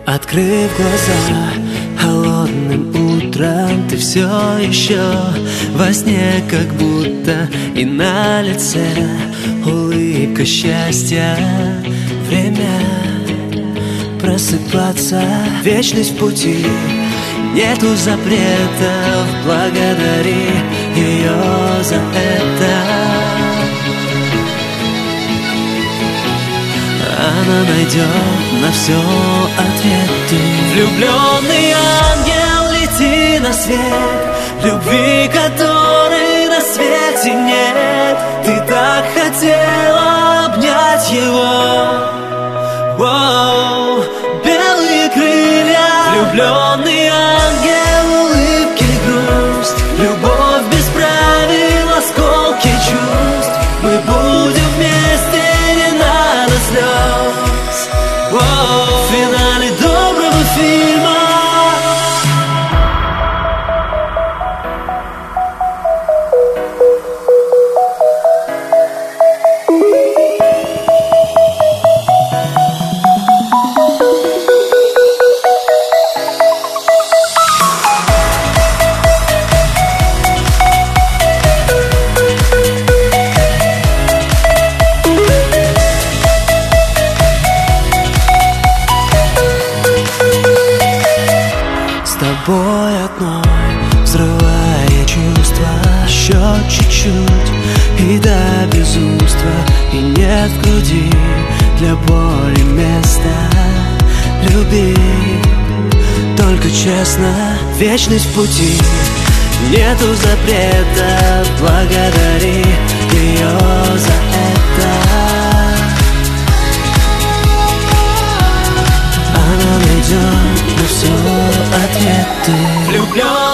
Открыв глаза холодным утром, ты все еще во сне, как будто, и на лице улыбка счастья. Время просыпаться, вечность в пути, нету запретов, благодари ее за это. Она найдет на все ответы. Влюбленный ангел, лети на свет, любви, которой на свете нет. Ты так хотела обнять его. Воу, белые крылья. Влюбленный ангел, улыбки, грусть, любовь без правил, осколки чувств. Мы будем вместе, не надо слез. Воу, в финале доброго фильма. Тобой одной, взрывая чувства, еще чуть-чуть и до безумства. И нет в груди для боли места. Люби, только честно, вечность в пути, нету запрета, благодари ее за это. Она найдет на все ответы. Влюблен